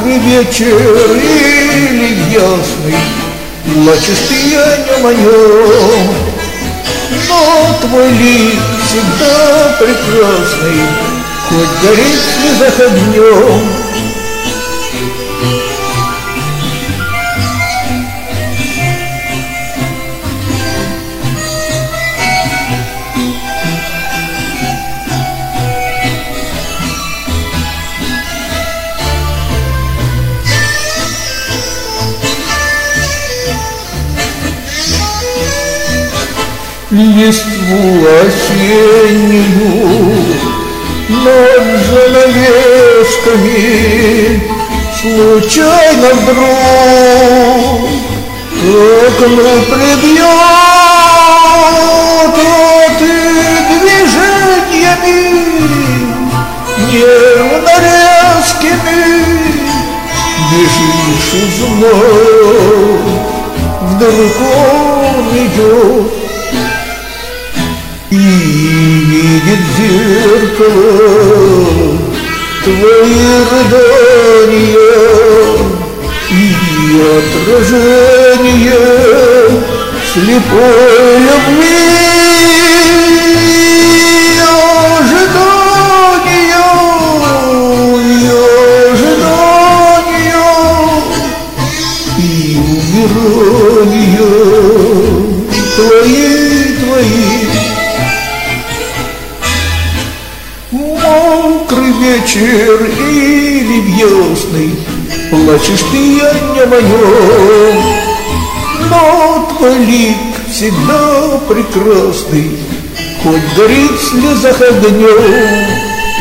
Мокрый вечер или ясный, плачешь ты о нем, о нем. Но твой лик всегда прекрасный, хоть горит в слезах огнем. Листву осеннюю над занавесками случайно вдруг к окну прибьет, а ты движениями нервно резкими бежишь узнать, вдруг он идет. И видит зеркало твои рыдания и отражение слепой любви, ожидания и умирания твои. Мокрый вечер или ясный, плачешь ты о нем, о нем. Но твой лик всегда прекрасный, хоть горит в слезах огнем.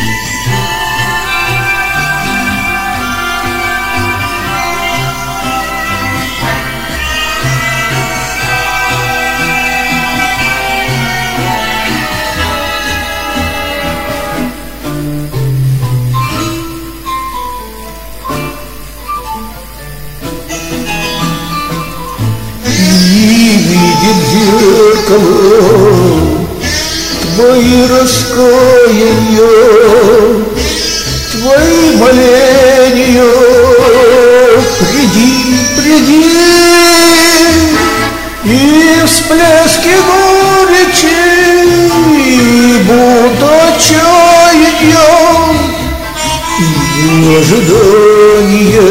Зеркало твои раскаяния, твои моления, приди, и всплески горечи будут отчаяния и ожидания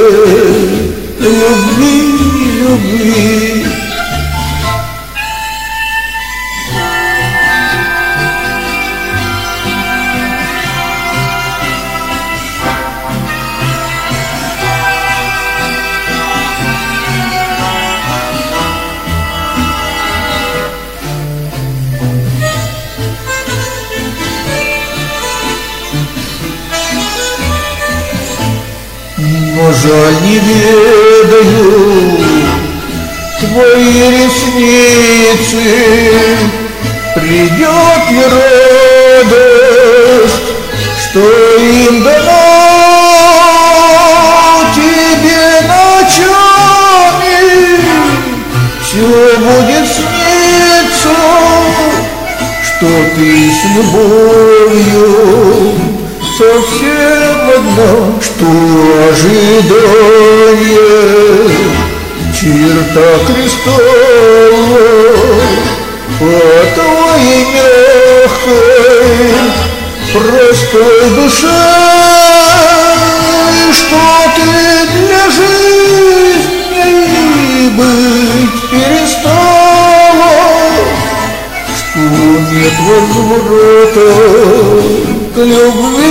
любви. Но жаль не ведаю твои ресницы, придет ли радость, что им дано тебе ночами, все будет сниться, что ты с любовью совсем одна, что ожидание черта Христова по твоей мягкой, простой душе, что ты для жизни быть перестала, что нет возврата к любви.